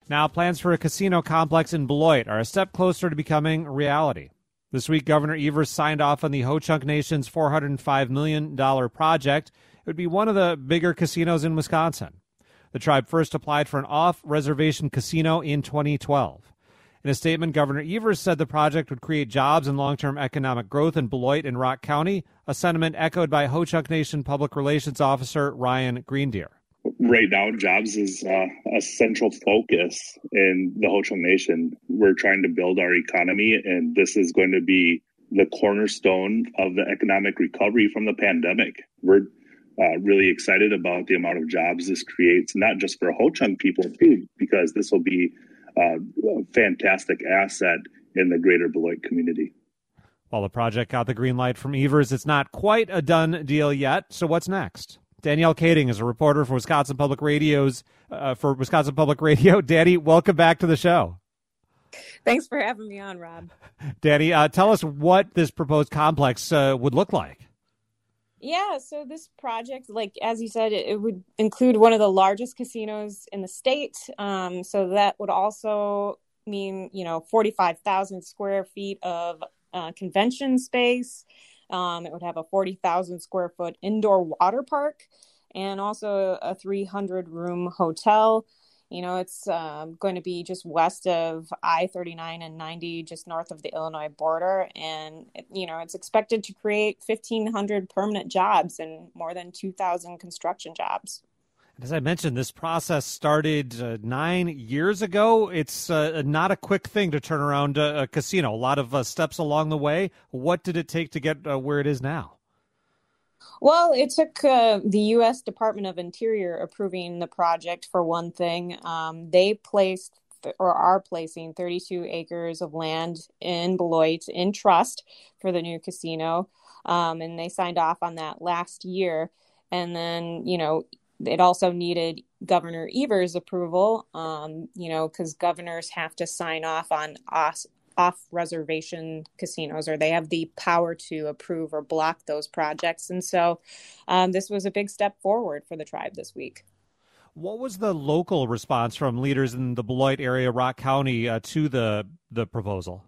Now, plans for a casino complex in Beloit are a step closer to becoming reality. This week, Governor Evers signed off on the Ho-Chunk Nation's $405 million project. It would be one of the bigger casinos in Wisconsin. The tribe first applied for an off-reservation casino in 2012. In a statement, Governor Evers said the project would create jobs and long-term economic growth in Beloit and Rock County, a sentiment echoed by Ho-Chunk Nation Public Relations Officer Ryan Greendeer. Right now, jobs is a central focus in the Ho-Chunk Nation. We're trying to build our economy, and this is going to be the cornerstone of the economic recovery from the pandemic. We're really excited about the amount of jobs this creates, not just for Ho-Chunk people, too, because this will be a fantastic asset in the greater Beloit community. While the project got the green light from Evers, it's not quite a done deal yet. So what's next? Danielle Kading is a reporter for Wisconsin Public Radio's Wisconsin Public Radio. Danny, welcome back to the show. Thanks for having me on, Rob. Danny, tell us what this proposed complex would look like. Yeah, so this project, like as you said, it would include one of the largest casinos in the state. So that would also mean, 45,000 square feet of convention space. It would have a 40,000 square foot indoor water park and also a 300-room hotel. It's going to be just west of I-39 and 90, just north of the Illinois border. And, it's expected to create 1,500 permanent jobs and more than 2,000 construction jobs. As I mentioned, this process started 9 years ago. It's not a quick thing to turn around a casino. A lot of steps along the way. What did it take to get where it is now? Well, it took the U.S. Department of Interior approving the project, for one thing. They placed or are placing 32 acres of land in Beloit in trust for the new casino. And they signed off on that last year. And then, it also needed Governor Evers' approval, because governors have to sign off on off-reservation casinos, or they have the power to approve or block those projects. And so this was a big step forward for the tribe this week. What was the local response from leaders in the Beloit area, Rock County, to the proposal?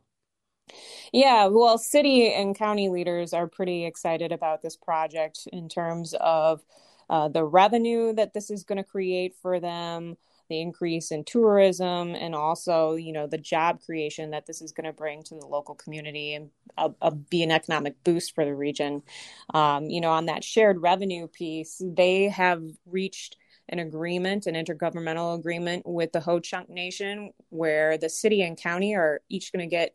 Yeah, well, city and county leaders are pretty excited about this project in terms of the revenue that this is going to create for them, the increase in tourism, and also, the job creation that this is going to bring to the local community and be an economic boost for the region. On that shared revenue piece, they have reached an intergovernmental agreement with the Ho-Chunk Nation, where the city and county are each going to get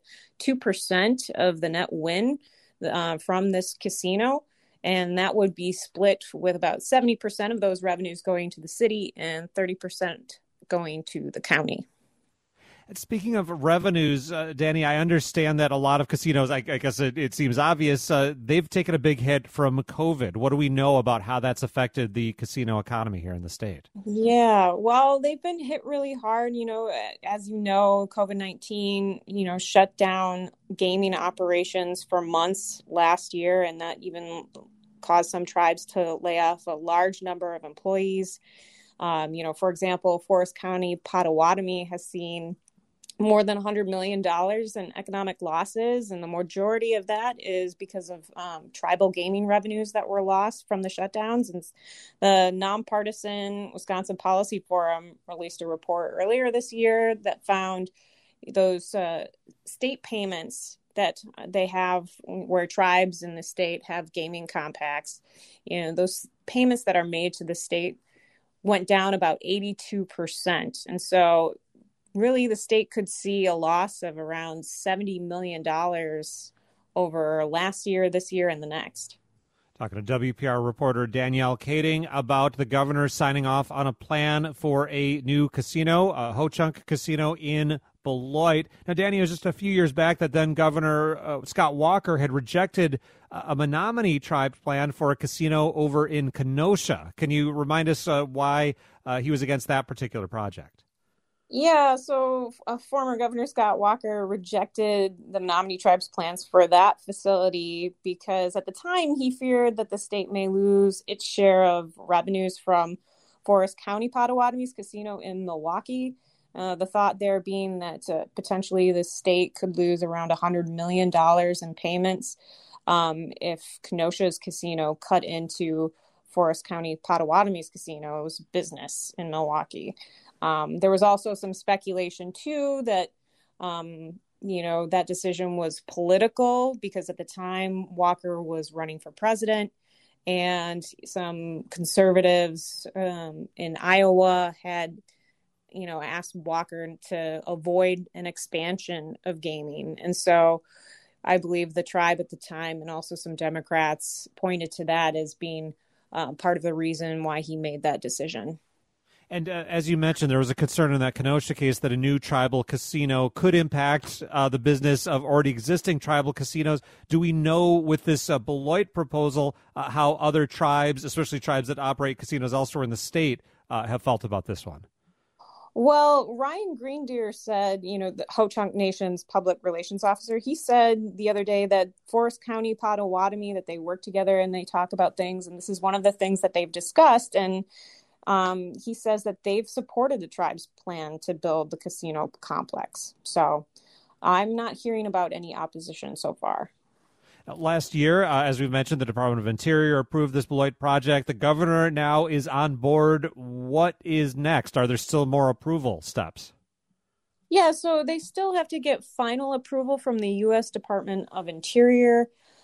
2% of the net win from this casino. And that would be split with about 70% of those revenues going to the city and 30% going to the county. And speaking of revenues, Danny, I understand that a lot of casinos, I guess it seems obvious, they've taken a big hit from COVID. What do we know about how that's affected the casino economy here in the state? Yeah, well, they've been hit really hard. As you know, COVID-19, shut down gaming operations for months last year, and that even caused some tribes to lay off a large number of employees. For example, Forest County Potawatomi has seen more than $100 million in economic losses, and the majority of that is because of tribal gaming revenues that were lost from the shutdowns. And the nonpartisan Wisconsin Policy Forum released a report earlier this year that found those state payments that they have, where tribes in the state have gaming compacts, those payments that are made to the state went down about 82%. And so really the state could see a loss of around $70 million over last year, this year, and the next. Talking to WPR reporter Danielle Kading about the governor signing off on a plan for a new casino, a Ho-Chunk Casino in Beloit. Now, Danny, it was just a few years back that then Governor Scott Walker had rejected a Menominee tribe plan for a casino over in Kenosha. Can you remind us why he was against that particular project? Yeah, so former Governor Scott Walker rejected the Menominee tribe's plans for that facility because at the time he feared that the state may lose its share of revenues from Forest County Potawatomi's casino in Milwaukee. The thought there being that potentially the state could lose around $100 million in payments if Kenosha's casino cut into Forest County Potawatomi's casino's business in Milwaukee. There was also some speculation, too, that, that decision was political because at the time Walker was running for president and some conservatives in Iowa had, asked Walker to avoid an expansion of gaming. And so I believe the tribe at the time and also some Democrats pointed to that as being part of the reason why he made that decision. And as you mentioned, there was a concern in that Kenosha case that a new tribal casino could impact the business of already existing tribal casinos. Do we know with this Beloit proposal how other tribes, especially tribes that operate casinos elsewhere in the state, have felt about this one? Well, Ryan Greendeer said, the Ho-Chunk Nation's public relations officer, he said the other day that Forest County, Potawatomi, that they work together and they talk about things. And this is one of the things that they've discussed. And he says that they've supported the tribe's plan to build the casino complex. So I'm not hearing about any opposition so far. Last year, as we mentioned, the Department of Interior approved this Beloit project. The governor now is on board. What is next? Are there still more approval steps? Yeah, so they still have to get final approval from the U.S. Department of Interior.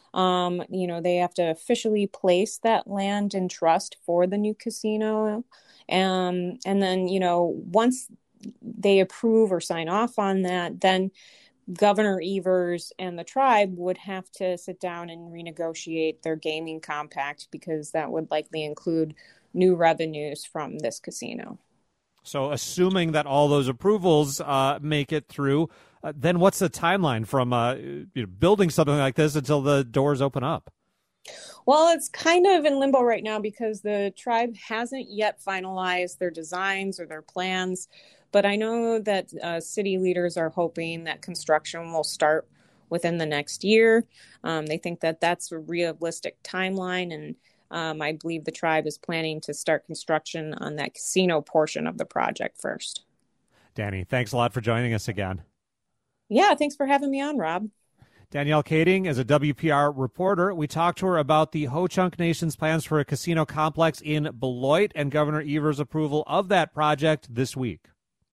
They have to officially place that land in trust for the new casino. And then, once they approve or sign off on that, then Governor Evers and the tribe would have to sit down and renegotiate their gaming compact because that would likely include new revenues from this casino. So assuming that all those approvals make it through, then what's the timeline from building something like this until the doors open up? Well, it's kind of in limbo right now because the tribe hasn't yet finalized their designs or their plans. But I know that city leaders are hoping that construction will start within the next year. They think that that's a realistic timeline. And I believe the tribe is planning to start construction on that casino portion of the project first. Danny, thanks a lot for joining us again. Yeah, thanks for having me on, Rob. Danielle Kading is a WPR reporter. We talked to her about the Ho-Chunk Nation's plans for a casino complex in Beloit and Governor Evers' approval of that project this week.